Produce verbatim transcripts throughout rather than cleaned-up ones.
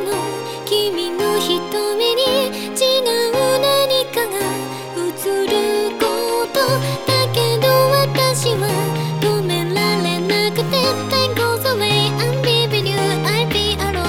の君の瞳に違う何かが映ることだけど、私は止められなくて Time goes away and leaving you I'll be alone。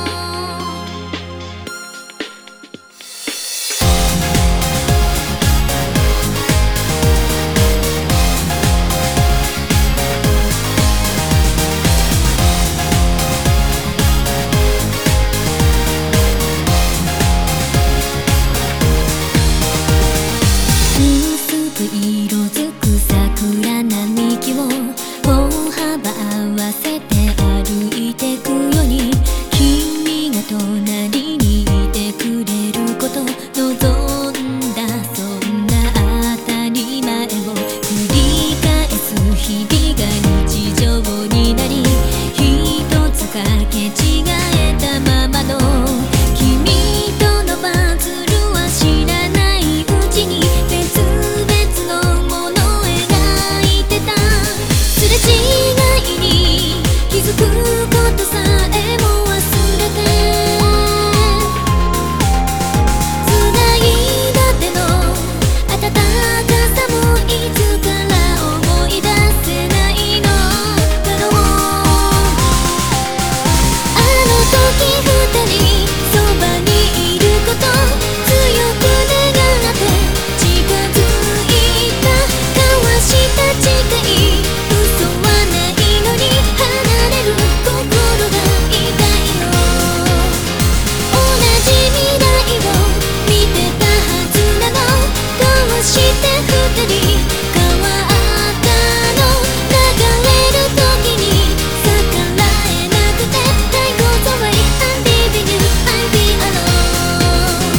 薄く色づく桜並木を歩幅合わせて歩いてくように、君が隣にいてくれること望んだ、そんな当たり前を繰り返す日々が日常になり、一つかけ違えたままの君とのパズルは知らないうちに別々のものを描いてた。すれ違いに気づくことさえも忘れて、繋いだ手の温かさもいつから思い出せないのだろう。あの時二人そばにいること強く願って近づいた、交わした誓い嘘はないのに離れる心が痛いよ。同じ未来を見てたはずなの、どうして二人変わったの。流れる時に逆らえなくて Time goes away and leaving you I'll be alone。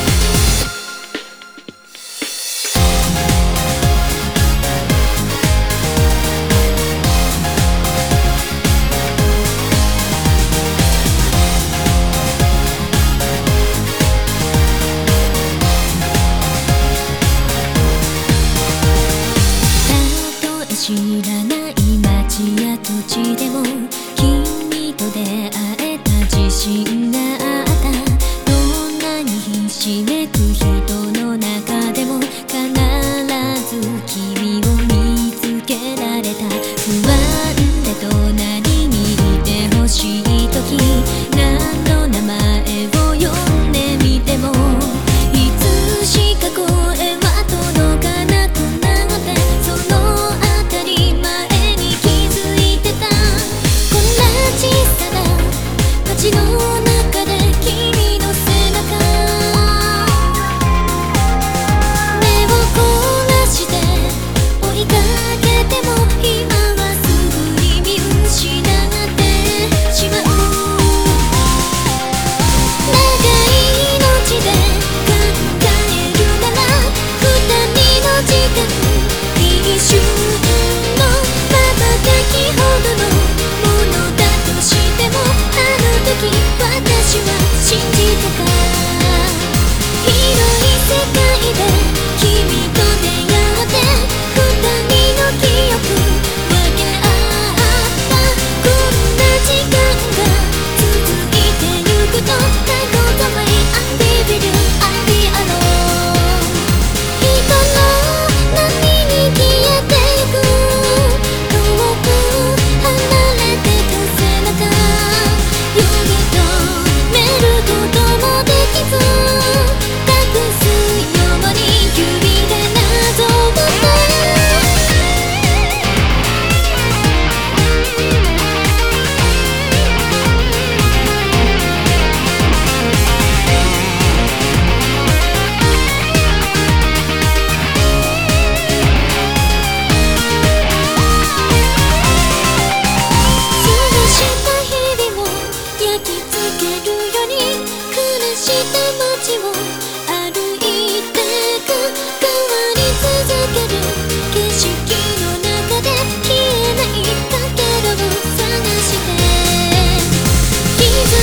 たとえ知らない街や土地でも君と出会えた自信があった。どんなにひしめく人の中でも必ず君を見つけられた。不安で隣にいてほしい時、何の名前を呼んでみてもいつしか声は届かなくなって、その当たり前に気づいてた。こんな小さな街の中で君の背中、目を凝らして追いかけても今はすぐに見失ってしまう。長い命で考えるなら二人の時間、一瞬の瞬きほどのものだとしても、あの時私は信じてた。広い世界で君と出会って二人の記憶分け合った。こんな時間が続いてゆくと Time goes away and leaving you I'll be alone。 人の波に消えてゆく、遠く離れてた背中、よぎとめることもできず、隠すように指でなぞった。過ごした日々を焼き付けるように暮らした街を歩いてく、変わり続ける景色の中で消えないかけらを探して、気づ